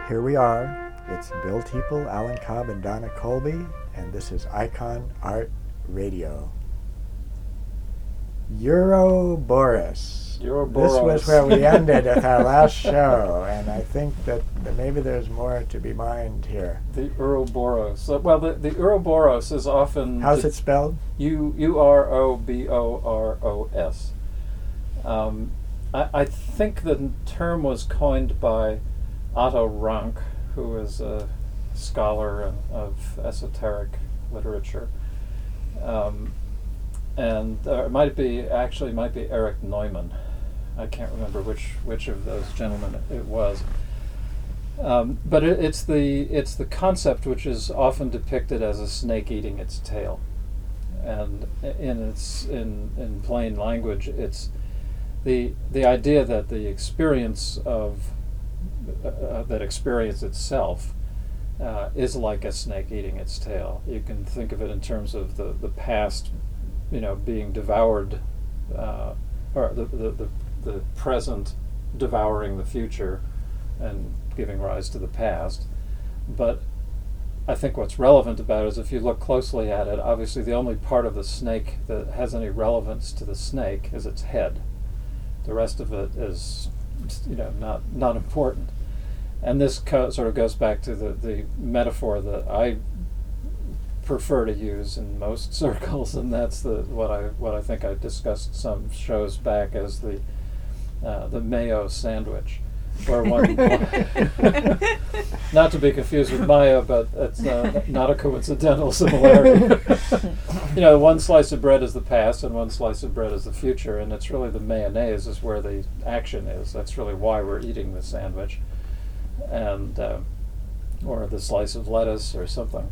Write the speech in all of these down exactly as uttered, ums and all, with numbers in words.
here we are. It's Bill Teeple, Alan Cobb, and Donna Colby, and this is Icon Art Radio. Ouroboros. Ouroboros. This was where we ended at our last show, and I think that, that maybe there's more to be mined here. The Ouroboros. Uh, Well, the, the Ouroboros is often... How's it spelled? U U R O B O R O S. Um, I, I think the term was coined by Otto Rank, who is a scholar of, of esoteric literature. Um, and uh, it might be, actually, it might be Erich Neumann. I can't remember which which of those gentlemen it, it was. Um, but it, it's the it's the concept which is often depicted as a snake eating its tail, and in its in in plain language, it's the the idea that the experience of uh, that experience itself uh, is like a snake eating its tail. You can think of it in terms of the the past, you know, being devoured, uh, or the the, the the present devouring the future and giving rise to the past. But I think what's relevant about it is if you look closely at it, obviously the only part of the snake that has any relevance to the snake is its head. The rest of it is, you know, not not important. And this co- sort of goes back to the, the metaphor that I prefer to use in most circles, and that's the what I what I think I discussed some shows back as the uh, the mayo sandwich, where one not to be confused with Maya, but it's uh, not a coincidental similarity. You know, one slice of bread is the past, and one slice of bread is the future, and it's really the mayonnaise is where the action is. That's really why we're eating the sandwich, and uh, or the slice of lettuce or something.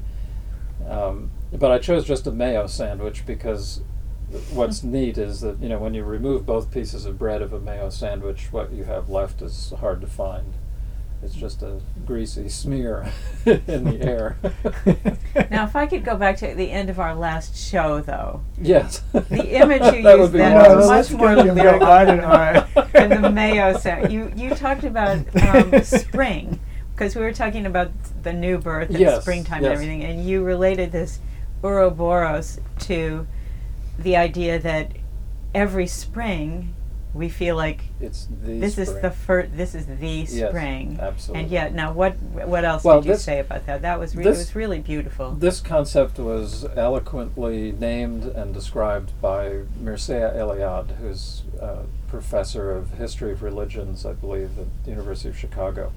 Um, but I chose just a mayo sandwich because what's neat is that, you know, when you remove both pieces of bread of a mayo sandwich, what you have left is hard to find. It's just a greasy smear in the air. Now, if I could go back to the end of our last show, though. Yes. The image you That used would be then nice. was Let's much more get him go lyrical on and on. than the mayo sound. You, you talked about um, spring, because we were talking about the new birth and Yes, springtime yes. and everything, and you related this Ouroboros to the idea that every spring we feel like It's the this spring. is the first, this is the Yes, spring. absolutely. And yet, now what what else Well, did you this- say about that? That was re- it this- was really beautiful. This concept was eloquently named and described by Mircea Eliade, who's a professor of history of religions, I believe, at the University of Chicago.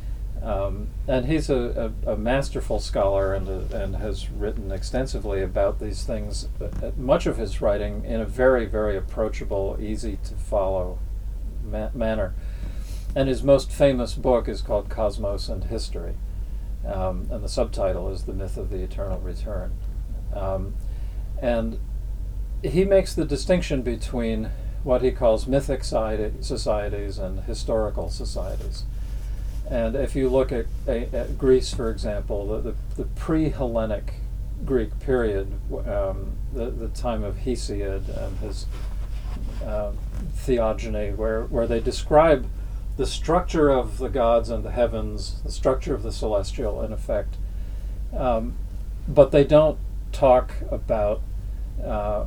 Um, and he's a, a, a masterful scholar and, a, and has written extensively about these things, uh, much of his writing in a very, very approachable, easy to follow ma- manner. And his most famous book is called Cosmos and History. Um, and the subtitle is The Myth of the Eternal Return. Um, and he makes the distinction between what he calls mythic society, societies and historical societies. And if you look at, at Greece, for example, the, the, the pre-Hellenic Greek period, um, the, the time of Hesiod and his um, theogony, where, where they describe the structure of the gods and the heavens, the structure of the celestial, in effect. Um, but they don't talk about uh,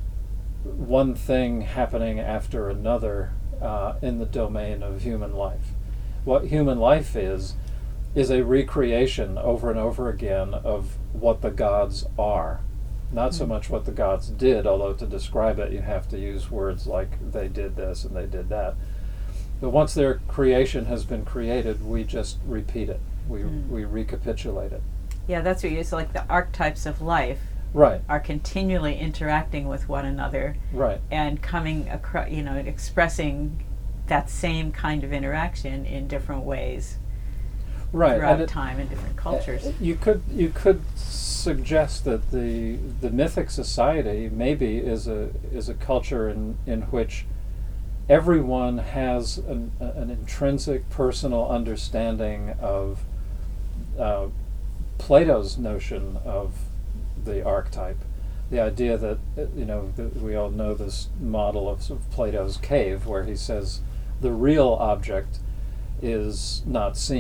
one thing happening after another uh, in the domain of human life. What human life is, is a recreation over and over again of what the gods are. Not so much what the gods did, although to describe it you have to use words like they did this and they did that. But once their creation has been created, we just repeat it. We Mm. we recapitulate it. Yeah, that's what you it's like the archetypes of life Right, are continually interacting with one another right. and coming across, you know, expressing that same kind of interaction in different ways Right. throughout and it- time in different cultures. Uh, You could you could suggest that the the mythic society maybe is a is a culture in, in which everyone has an, an intrinsic personal understanding of uh, Plato's notion of the archetype. The idea that, uh, you know, that we all know this model of, sort of Plato's cave, where he says the real object is not seen.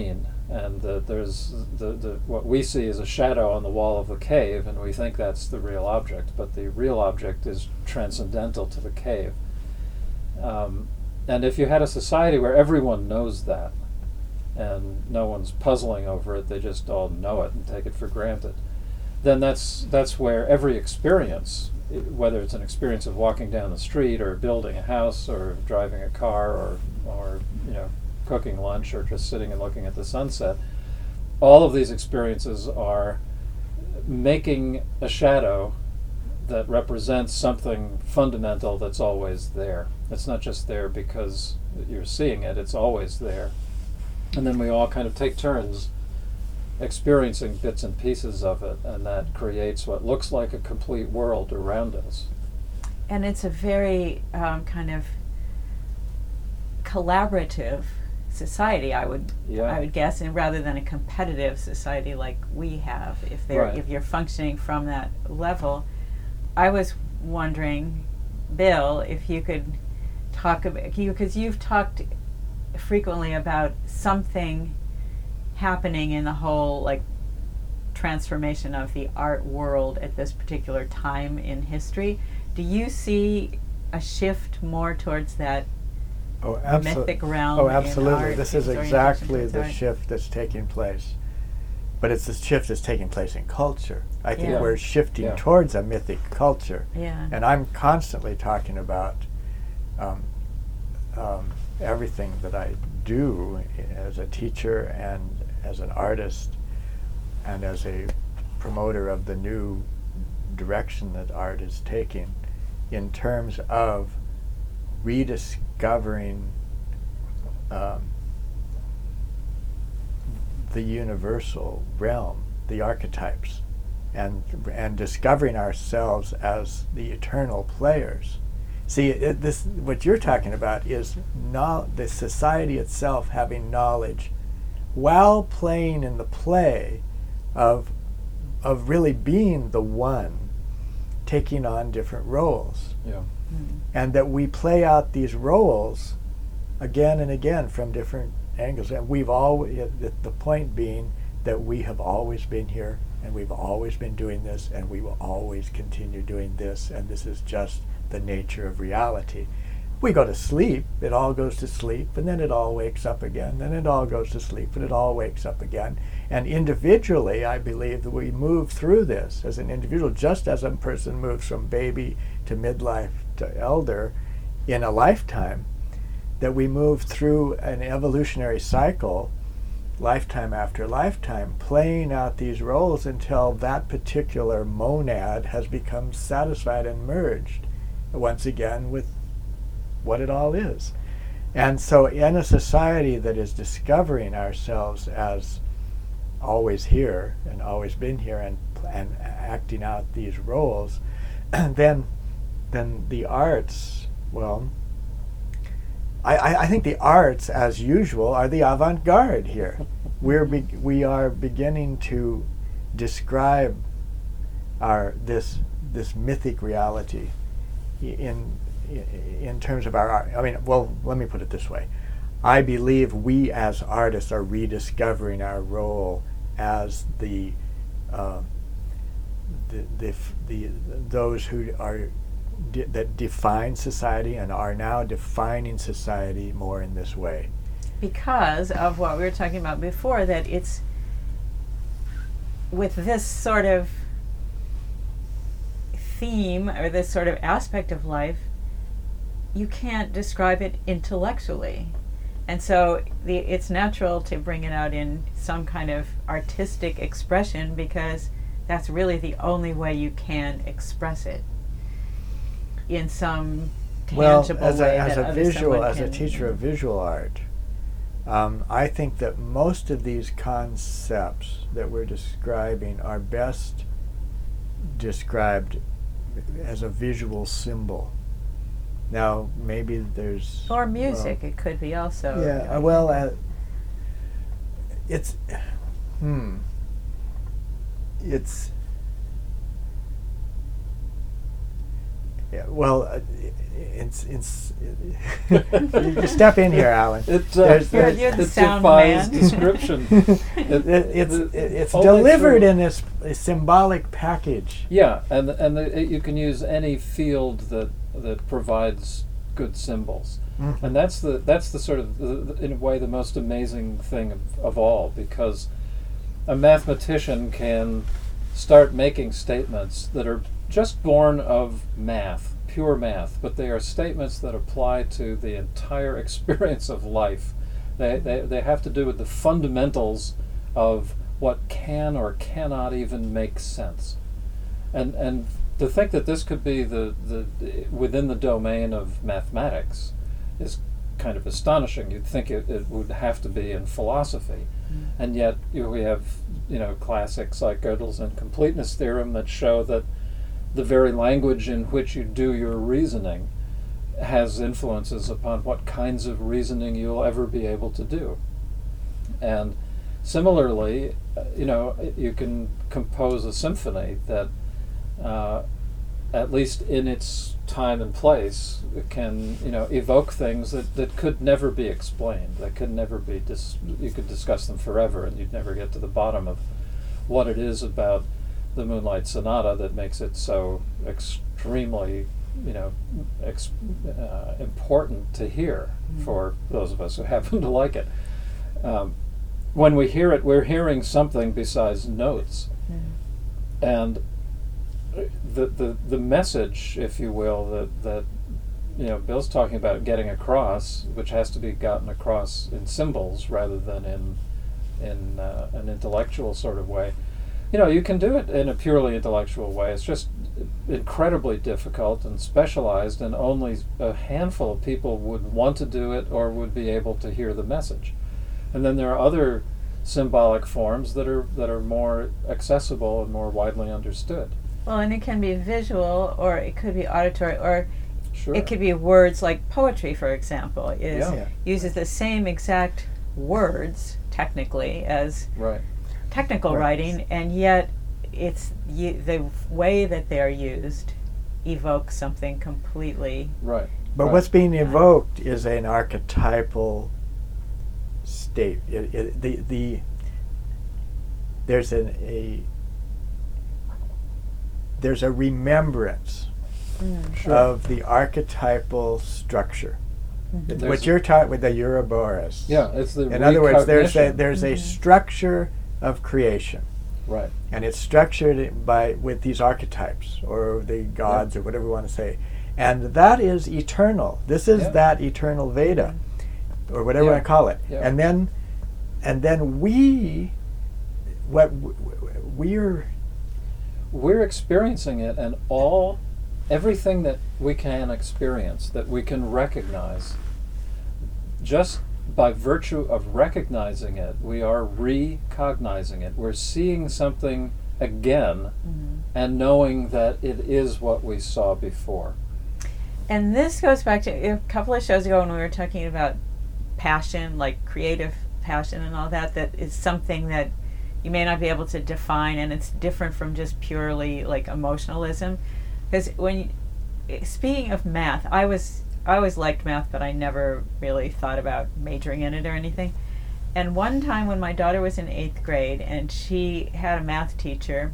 and that there's the, the what we see is a shadow on the wall of the cave, and we think that's the real object, but the real object is transcendental to the cave. Um, and if you had a society where everyone knows that, and no one's puzzling over it, they just all know it and take it for granted, then that's that's where every experience, i- whether it's an experience of walking down the street or building a house or driving a car or or you know cooking lunch or just sitting and looking at the sunset, all of these experiences are making a shadow that represents something fundamental that's always there. It's not just there because you're seeing it, it's always there. And then we all kind of take turns experiencing bits and pieces of it, and that creates what looks like a complete world around us. And it's a very um, kind of collaborative society, I would Yeah. I would guess, and rather than a competitive society like we have, if they're Right. if you're functioning from that level. I was wondering, Bill, if you could talk about you because you've talked frequently about something happening in the whole like transformation of the art world at this particular time in history. Do you see a shift more towards that Oh, absol- mythic realm? Oh, in absolutely. art, This is its orientation exactly towards the art? shift that's taking place. But it's the shift that's taking place in culture. I think Yeah. we're shifting Yeah. towards a mythic culture. Yeah. And I'm constantly talking about um, um, everything that I do as a teacher and as an artist and as a promoter of the new direction that art is taking in terms of rediscovering um, the universal realm, the archetypes, and and discovering ourselves as the eternal players. See, it, this what you're talking about is no, the society itself having knowledge, while playing in the play of of really being the one, taking on different roles, Yeah. Mm. and that we play out these roles again and again from different angles. And we've always, the, the point being that we have always been here, and we've always been doing this, and we will always continue doing this, and this is just the nature of reality. We go to sleep, it all goes to sleep, and then it all wakes up again, then it all goes to sleep, and it all wakes up again. And individually, I believe that we move through this as an individual, just as a person moves from baby to midlife to elder in a lifetime, that we move through an evolutionary cycle, lifetime after lifetime, playing out these roles until that particular monad has become satisfied and merged once again with what it all is. And so in a society that is discovering ourselves as always here and always been here and and acting out these roles, then then the arts, well, I, I, I think the arts, as usual, are the avant-garde here. We're be, we are beginning to describe our this this mythic reality in in terms of our art. I mean, well, let me put it this way. I believe we as artists are rediscovering our role as the uh, the, the, the those who are de- that define society and are now defining society more in this way. Because of what we were talking about before, that it's with this sort of theme or this sort of aspect of life, you can't describe it intellectually. And so the, it's natural to bring it out in some kind of artistic expression, because that's really the only way you can express it in some tangible well, as way a, as that a other visual, someone as a can- teacher of visual art, um, I think that most of these concepts that we're describing are best described as a visual symbol. Now, maybe there's Or music, well, it could be also. yeah. you know, uh, well, uh, it's hmm. It's Yeah, well, uh, it's, it's, you step in here, Alan. It, uh, There's- You're- there's- you're the it sound defies man. description. It- it's the- it's only delivered through- in this a symbolic package. Yeah, and and the, you can use any field that that provides good symbols, Mhm. and that's the that's the sort of the, the, in a way the most amazing thing of, of all, because a mathematician can start making statements that are just born of math, pure math, but they are statements that apply to the entire experience of life. They, they, they have to do with the fundamentals of what can or cannot even make sense. And, and to think that this could be the, the, within the domain of mathematics is kind of astonishing. You'd think it, it would have to be in philosophy. Mm. And yet you know, we have you know classics like Gödel's incompleteness theorem that show that the very language in which you do your reasoning has influences upon what kinds of reasoning you'll ever be able to do. And similarly, uh, you know, you can compose a symphony that, uh, at least in its time and place, can, you know, evoke things that, that could never be explained, that could never be, dis- you could discuss them forever and you'd never get to the bottom of what it is about the Moonlight Sonata that makes it so extremely, you know, ex- uh, important to hear Mm. for those of us who happen to like it. Um, when we hear it, we're hearing something besides notes. Mm. And the, the the message, if you will, that, that you know Bill's talking about getting across, which has to be gotten across in symbols rather than in in uh, an intellectual sort of way. You know, you can do it in a purely intellectual way. It's just incredibly difficult and specialized, and only a handful of people would want to do it or would be able to hear the message. And then there are other symbolic forms that are that are more accessible and more widely understood. Well, and it can be visual, or it could be auditory, or Sure. it could be words like poetry, for example, is Yeah. Yeah. uses the same exact words technically as Right. technical Right. writing, and yet it's y- the way that they're used evokes something completely. Right. But Right. what's being evoked is an archetypal state. It, it, the the there's an, a there's a remembrance Sure. of the archetypal structure. Mhm. It's There's what a- you're taught with the Ouroboros. Yeah, it's the In other words, there's a recognition. there's a Mhm. structure of creation, Right. and it's structured by with these archetypes or the gods or whatever you want to say, and that is eternal. This is Yeah. that eternal Veda, or whatever you Yeah. want to call it. Yeah. And then, and then we, what w- w- we're We're experiencing it, and all, everything that we can experience, that we can recognize, just by virtue of recognizing it, we are recognizing it. We're seeing something again Mhm. and knowing that it is what we saw before. And this goes back to a couple of shows ago when we were talking about passion, like creative passion and all that, that is something that you may not be able to define, and it's different from just purely like emotionalism. Because when you, speaking of math, I was I always liked math, but I never really thought about majoring in it or anything. And one time when my daughter was in eighth grade and she had a math teacher,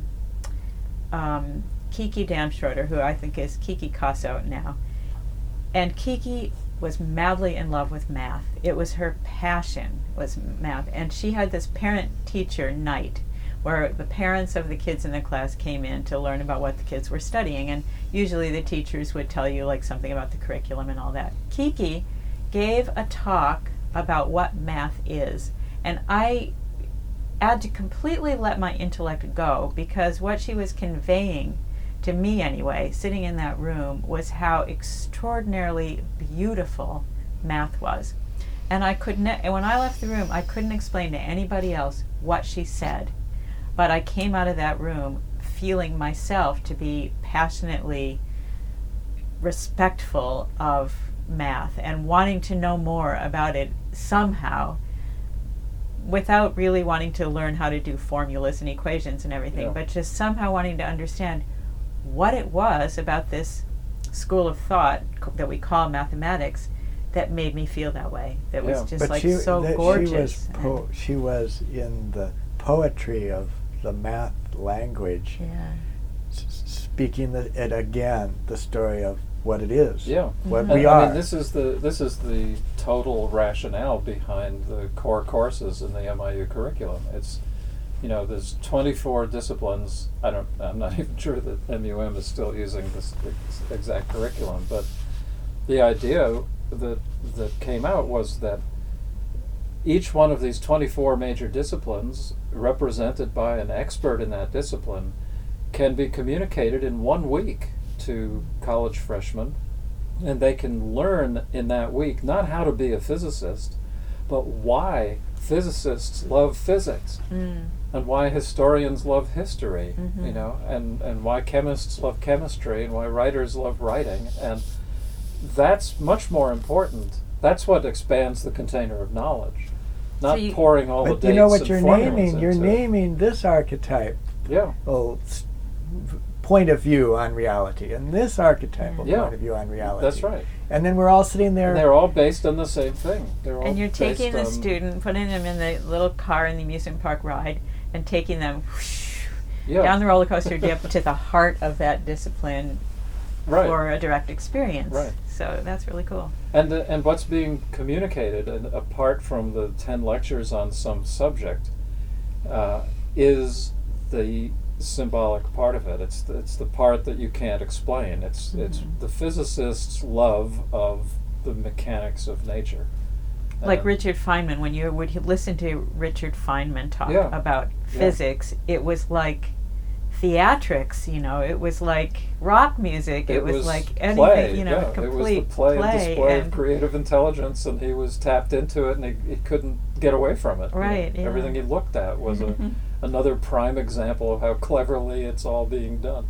um, Kiki Damschroeder, who I think is Kiki Casso now, and Kiki was madly in love with math. It was her passion, was math. And she had this parent-teacher night where the parents of the kids in the class came in to learn about what the kids were studying. And usually the teachers would tell you like something about the curriculum and all that. Kiki gave a talk about what math is. And I had to completely let my intellect go, because what she was conveying to me anyway, sitting in that room, was how extraordinarily beautiful math was. And I could ne- and when I left the room, I couldn't explain to anybody else what she said. But I came out of that room feeling myself to be passionately respectful of math and wanting to know more about it somehow, without really wanting to learn how to do formulas and equations and everything, Yeah. but just somehow wanting to understand what it was about this school of thought c- that we call mathematics that made me feel that way. That was Yeah. just But like she, so that gorgeous. She was, and- po- she was in the poetry of the math language, yeah. s- speaking the, it again, the story of what it is, Yeah. what Mhm. we And, are. I mean, this is the this is the total rationale behind the core courses in the M I U curriculum. It's, you know, there's twenty-four disciplines. I don't. I'm not even sure that M U M is still using this ex- exact curriculum, but the idea that that came out was that each one of these twenty-four major disciplines, represented by an expert in that discipline, can be communicated in one week to college freshmen, and they can learn in that week not how to be a physicist, but why physicists love physics, Mm. and why historians love history, Mhm. you know, and, and why chemists love chemistry, and why writers love writing, and that's much more important. That's what expands the container of knowledge, not So you- pouring all the But dates you know what and you're formulas naming? You're into- naming this archetype Yeah, oh, s- v- point of view on reality, and this archetypal Yeah. point of view on reality. that's right. And then we're all sitting there. And they're all based on the same thing. They're all And you're taking based the on- student, putting them in the little car in the amusement park ride, and taking them whoosh, yeah. down the roller coaster dip to the heart of that discipline right. for a direct experience. Right. So that's really cool. And the, and what's being communicated, and apart from the ten lectures on some subject, uh, is the symbolic part of it. It's the, it's the part that you can't explain. It's it's Mhm. the physicist's love of the mechanics of nature. Like And- Richard Feynman, when you would listen to Richard Feynman talk Yeah. about Yeah. physics, it was like theatrics, you know, it was like rock music, it, was, like anything, play, you know, yeah. complete It was the play, and display and of creative intelligence, and he was tapped into it, and he, he couldn't get away from it. you know. Right, yeah. Everything he looked at was a, another prime example of how cleverly it's all being done.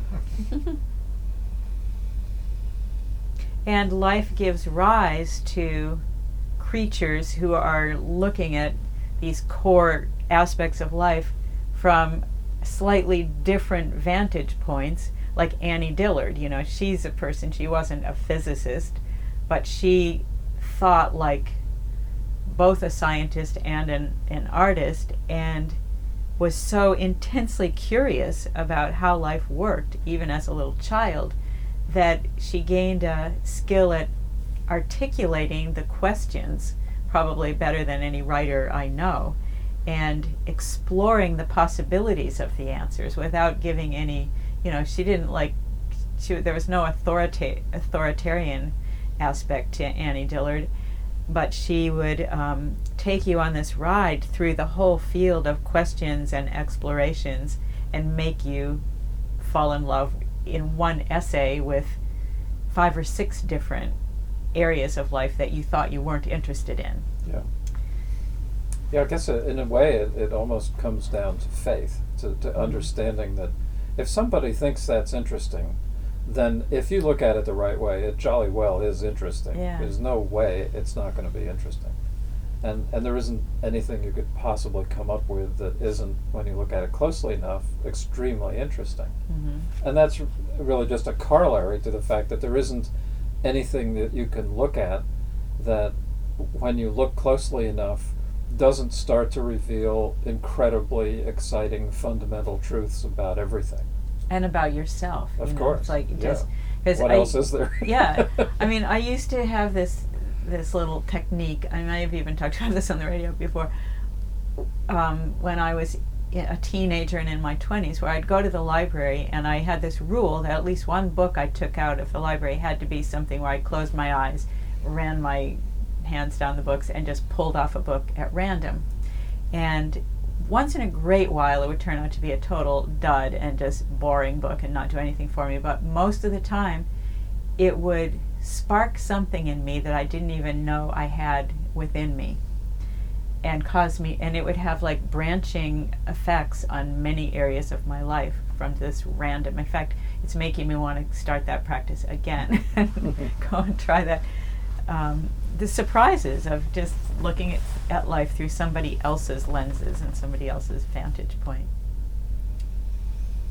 And life gives rise to creatures who are looking at these core aspects of life from slightly different vantage points, like Annie Dillard. You know, she's a person, she wasn't a physicist, but she thought like both a scientist and an, an artist, and was so intensely curious about how life worked, even as a little child, that she gained a skill at articulating the questions probably better than any writer I know, and exploring the possibilities of the answers without giving any, you know, she didn't like, she, there was no authorita- authoritarian aspect to Annie Dillard, but she would um, take you on this ride through the whole field of questions and explorations and make you fall in love in one essay with five or six different areas of life that you thought you weren't interested in. Yeah. Yeah, I guess uh, in a way it, it almost comes down to faith, to, to understanding that if somebody thinks that's interesting, then if you look at it the right way, it jolly well is interesting. Yeah. There's no way it's not going to be interesting. And and there isn't anything you could possibly come up with that isn't, when you look at it closely enough, extremely interesting. Mm-hmm. And that's r- really just a corollary to the fact that there isn't anything that you can look at that, when you look closely enough, doesn't start to reveal incredibly exciting fundamental truths about everything. And about yourself. Of you know, course, It's like yeah. just, 'cause What I, else is there? Yeah. I mean, I used to have this this little technique. I might have even talked about this on the radio before. Um, when I was i- a teenager and in my twenties, where I'd go to the library and I had this rule that at least one book I took out of the library had to be something where I closed my eyes, ran my hands down the books, and just pulled off a book at random. And once in a great while, it would turn out to be a total dud and just boring book and not do anything for me. But most of the time, it would spark something in me that I didn't even know I had within me, and cause me, and it would have like branching effects on many areas of my life from this random. In fact, it's making me want to start that practice again and go and try that. Um, the surprises of just looking at, at life through somebody else's lenses and somebody else's vantage point.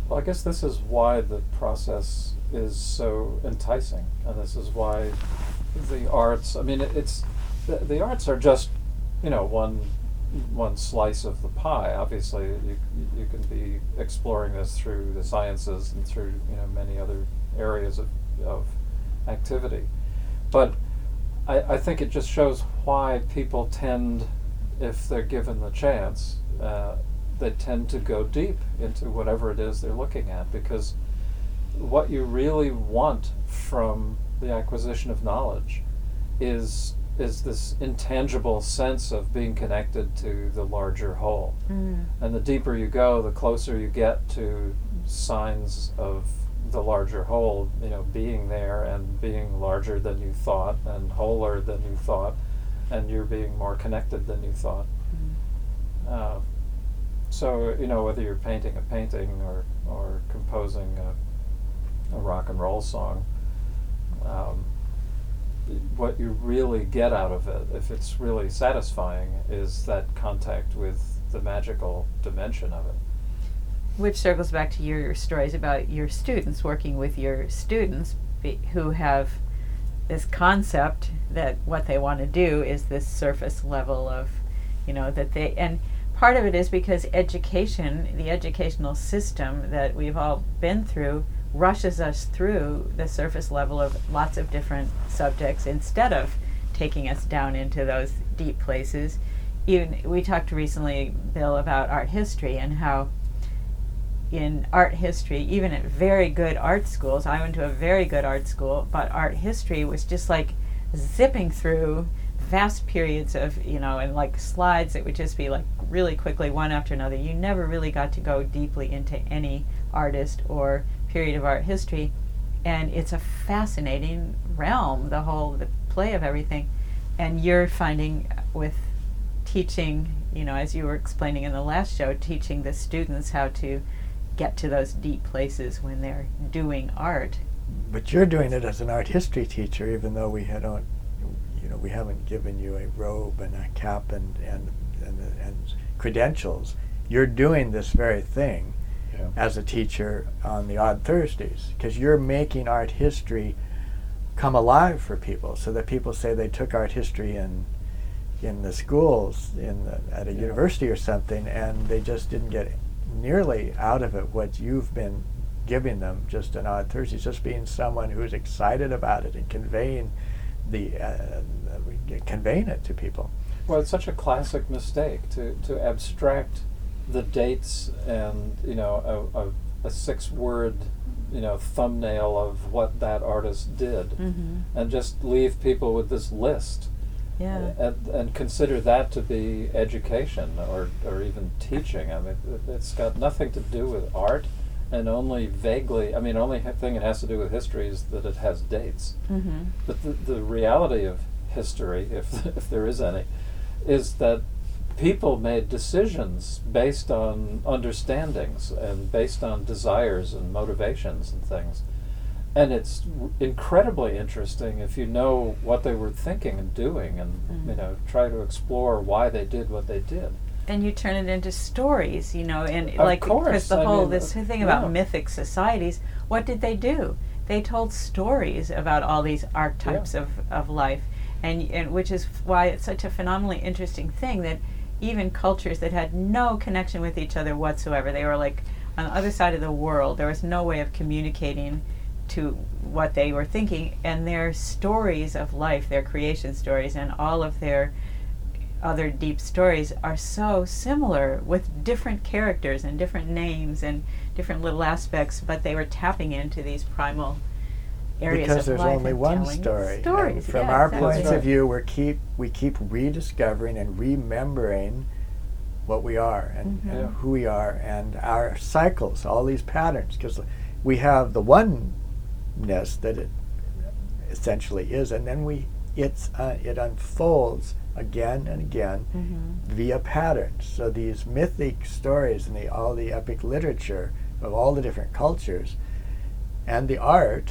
Well, I guess this is why the process is so enticing, and this is why the arts. I mean, it, it's the, the arts are just, you know, one one slice of the pie. Obviously, you you can be exploring this through the sciences and through, you know, many other areas of of activity, but I, I think it just shows why people tend, if they're given the chance, uh, they tend to go deep into whatever it is they're looking at, because what you really want from the acquisition of knowledge is is this intangible sense of being connected to the larger whole. Mm. And the deeper you go, the closer you get to signs of the larger whole, you know, being there and being larger than you thought and wholer than you thought, and you're being more connected than you thought. Mm. Uh, so, you know, whether you're painting a painting or, or composing a, a rock and roll song, um, what you really get out of it, if it's really satisfying, is that contact with the magical dimension of it. Which circles back to your stories about your students, working with your students be, who have this concept that what they want to do is this surface level of, you know, that they, and part of it is because education, the educational system that we've all been through, rushes us through the surface level of lots of different subjects instead of taking us down into those deep places. Even we talked recently, Bill, about art history and how in art history, even at very good art schools, I went to a very good art school, but art history was just like zipping through vast periods of, you know, and like slides that would just be like really quickly one after another. You never really got to go deeply into any artist or period of art history, and it's a fascinating realm, the whole the play of everything. And you're finding with teaching, you know, as you were explaining in the last show, teaching the students how to get to those deep places when they're doing art. But you're doing it as an art history teacher, even though we had on, you know, we haven't given you a robe and a cap and and and, and credentials. You're doing this very thing Yeah. as a teacher on the Odd Thursdays, because you're making art history come alive for people, so that people say they took art history in in the schools in the, at a Yeah. university or something, and they just didn't get nearly out of it what you've been giving them just on Odd Thursdays, just being someone who's excited about it and conveying the uh, conveying it to people. Well, it's such a classic mistake to, to abstract the dates and, you know, a, a, a six-word, you know, thumbnail of what that artist did, Mm-hmm. and just leave people with this list, Yeah. and, and consider that to be education or, or even teaching. I mean, it, it's got nothing to do with art, and only vaguely, I mean, only ha- thing it has to do with history is that it has dates. Mm-hmm. But the, the reality of history, if if there is any, is that people made decisions based on understandings and based on desires and motivations and things. And it's r- incredibly interesting if you know what they were thinking and doing, and Mhm. you know, try to explore why they did what they did. And you turn it into stories, you know, and Of like course, because the I whole mean, this uh, thing about yeah. mythic societies, what did they do? They told stories about all these archetypes Yeah. of, of life, and and which is why it's such a phenomenally interesting thing that even cultures that had no connection with each other whatsoever, they were like on the other side of the world. There was no way of communicating to what they were thinking, and their stories of life, their creation stories, and all of their other deep stories are so similar with different characters and different names and different little aspects, but they were tapping into these primal areas Because of there's life only and one telling story. stories. And from Yeah, our exactly. points That's of right. view, we keep we keep rediscovering and remembering what we are and, Mhm. and Yeah. who we are and our cycles, all these patterns, because we have the oneness that it essentially is, and then we it's uh, it unfolds again and again Mhm. via patterns. So these mythic stories and the, all the epic literature of all the different cultures and the art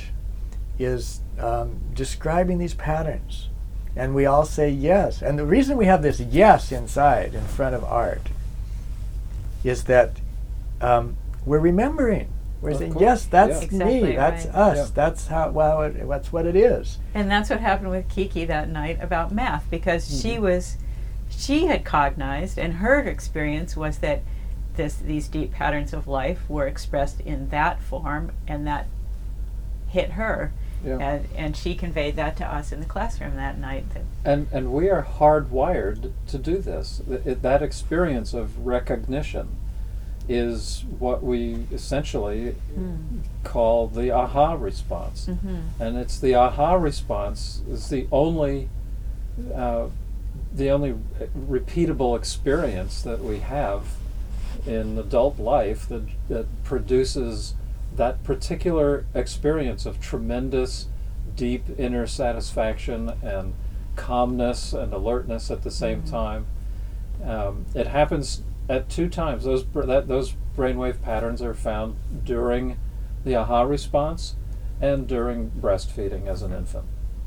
is um, describing these patterns. And we all say yes. And the reason we have this yes inside in front of art is that um, we're remembering. We're Of saying, course, yes, that's yeah. Exactly me. That's right. us. Yeah. That's how. Well, it, that's what it is. And that's what happened with Kiki that night about math, because Mm-hmm. she was, she had cognized, and her experience was that this these deep patterns of life were expressed in that form, and that hit her, Yeah. and and she conveyed that to us in the classroom that night. That And and we are hardwired to do this. Th- it- that experience of recognition is what we essentially Mm. call the aha response. Mhm. And it's the aha response is the only uh, the only repeatable experience that we have in adult life that that produces that particular experience of tremendous, deep inner satisfaction and calmness and alertness at the same Mhm. time. Um, it happens at two times. Those br- that those brainwave patterns are found during the aha response and during breastfeeding as an infant,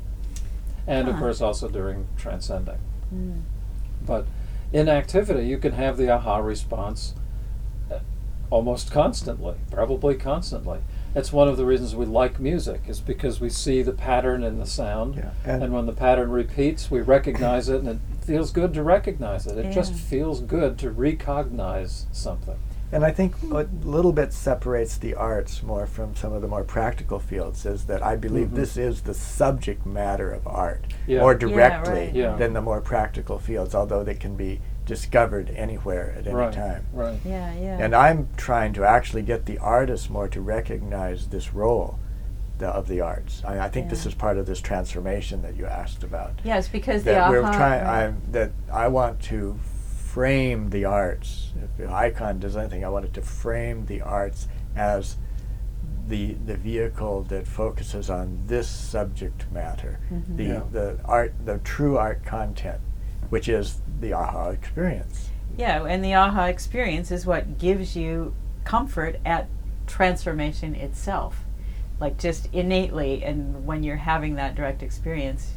and of Huh. course also during transcending. Mm. But in activity, you can have the aha response uh, almost constantly, probably constantly. It's one of the reasons we like music, is because we see the pattern in the sound, Yeah, and, and- when the pattern repeats, we recognize it, and it feels good to recognize it. It just Yeah. feels good to recognize something. And I think what a little bit separates the arts more from some of the more practical fields is that I believe Mhm. this is the subject matter of art Yeah. more Yeah, directly right. Yeah. than the more practical fields, although they can be discovered anywhere at any right, time. right. Yeah, yeah. And I'm trying to actually get the artists more to recognize this role the, of the arts. I, I think this Yeah. is part of this transformation that you asked about. yes, because the That aha. we're trying. right. I'm, that I want to frame the arts. If the icon does anything, I want it to frame the arts as the the vehicle that focuses on this subject matter, Mhm. the Yeah. the art, the true art content, which is the aha experience. Yeah, and the aha experience is what gives you comfort at transformation itself. Like just innately, and when you're having that direct experience,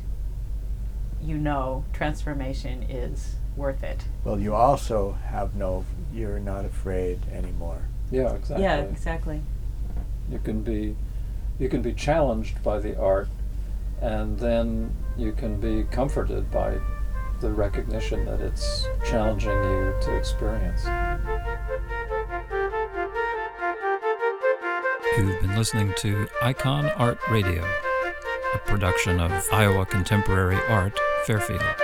you know transformation is worth it. Well, you also have no. You're not afraid anymore. Yeah, exactly. Yeah, exactly. You can be, you can be challenged by the art, and then you can be comforted by the recognition that it's challenging you to experience. You've been listening to Icon Art Radio, a production of Iowa Contemporary Art, Fairfield.